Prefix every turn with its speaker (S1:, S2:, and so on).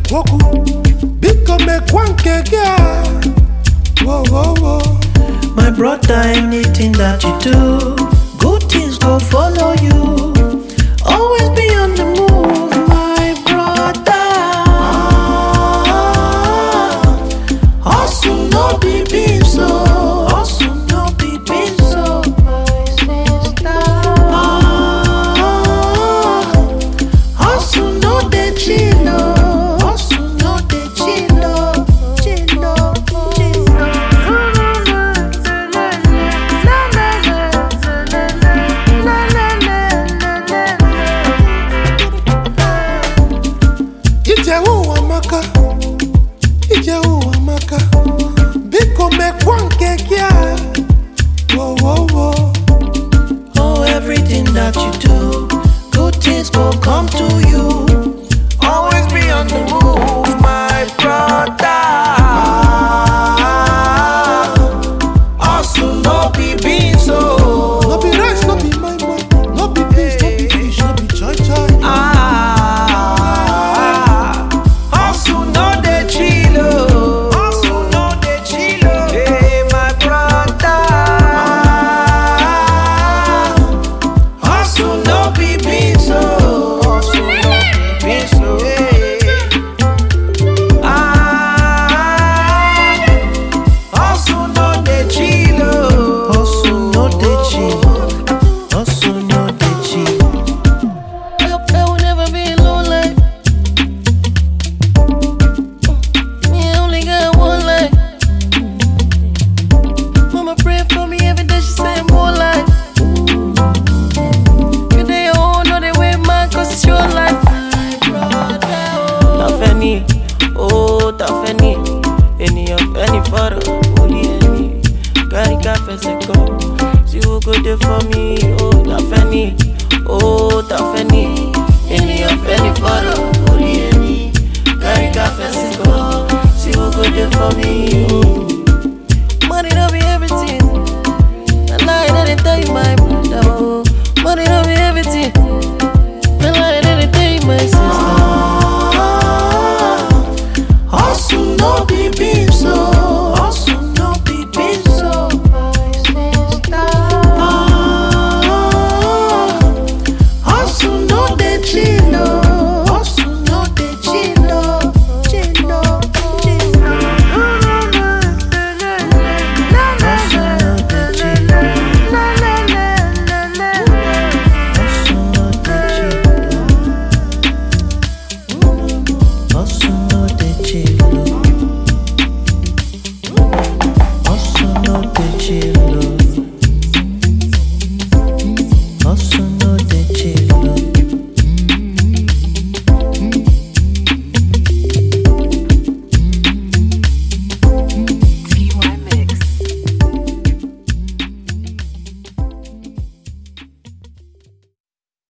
S1: Woku, biko me kwankege. Whoa, whoa, whoa.
S2: My brother, anything that you do, good things go follow you. Always be on the move, my brother. Hustle no be beans, so hustle no be beans, so my sister. Hustle no dey chill, hustle no dey chill, chill.
S1: Ijehu amaka, biko me kwankege. Whoa, whoa, whoa.
S2: Oh, everything that you do, good things go come to you. Always be on the move, my brother. Hustle no be beans, oh.
S1: No be rice, no be my, no be beans, no be fish, no be choy choy.
S2: Hustle no dey chill, oh. Hustle no dey chill, oh. Hey, my brother. Hustle no be beans, oh. Hustle no be beans, oh. Hey. Hustle no dey chill, oh. Hustle no dey chill. Hustle no dey chill. I will never be alone like. Me, I only got one life. Mama pray for me every day, she say more life. Good day, oh, no, they wait, man, cause it's your life. My brother, tough any, oh, tough any. Any of any photo, only any. Carry cafe, say go. See who go there for me, oh, tough any, oh, tough any. Any of any photo, only any. Carry cafe, say go. See who go there for me, oh.